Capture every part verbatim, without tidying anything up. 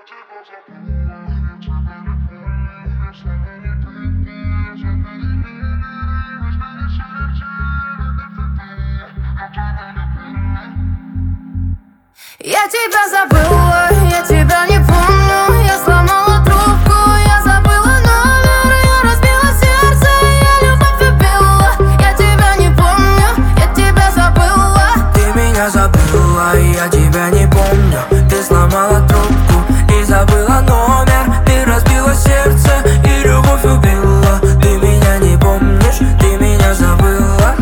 Я тебя забыла, я тебя не помню. Я сломала трубку, я забыла номер. Я разбила сердце, я любовь убила. Я тебя не помню, я тебя забыла. Ты меня забыла, и я тебя не помню. Ты сломала трубку и забыла номер. Ты разбила сердце и любовь убила. Ты меня не помнишь, ты меня забыла.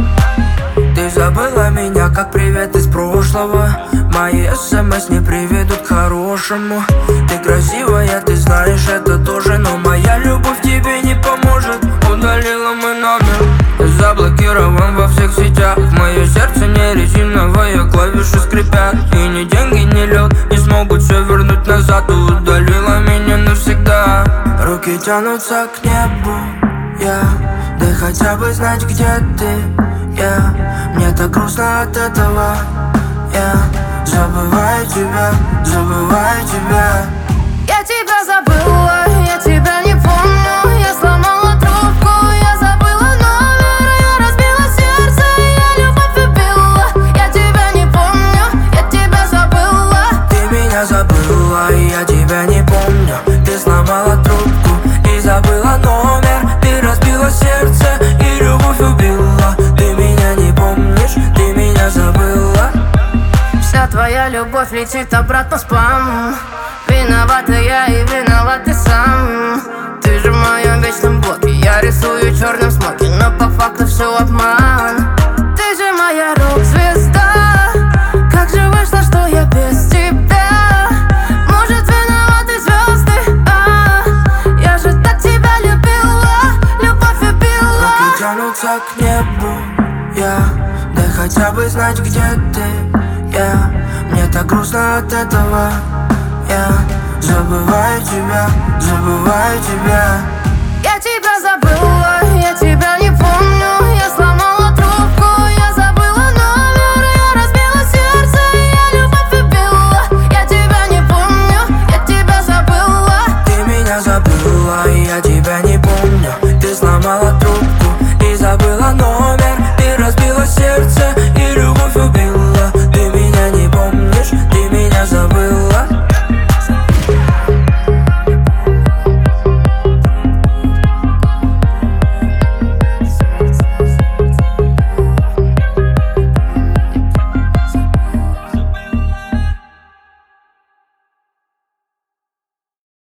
Ты забыла меня, как привет из прошлого. Мои смс не приведут к хорошему. Ты красивая, ты знаешь это тоже, но моя любовь тебе не поможет. Удалила мой номер, заблокирован во всех сетях. Мое сердце не резиновое, клавиши скрипят. И ни деньги, ни лед не смогут все вернуть назад. Ты удалила меня навсегда. Руки тянутся к небу, я, да хотя бы знать, где ты, я. Мне так грустно от этого, я забываю тебя, забываю тебя. Я тебя забыла, я тебя не помню. Я сломала трубку, я забыла номер. Я разбила сердце, я любовь убила. Я тебя не помню, я тебя забыла. Ты меня забыла, и я тебя не помню. Ты сломала трубку и забыла номер. Ты разбила сердце и любовь убила. Ты меня не помнишь, ты меня забыла. Вся твоя любовь летит обратно в спам. Виновата я и виноват ты сам. Ты же в моем вечном блоке. Я рисую черным смоки, но по факту все обман. Ты же моя рок-звезда. Как же вышло, что я без тебя? Может, виноваты звезды, а я же так тебя любила, любовь убила. Руки тянутся к небу, я, да хотя бы знать, где ты, я. Мне так грустно от этого, я забываю тебя, забываю тебя. Я тебя забыла, я тебя не помню. Я сломала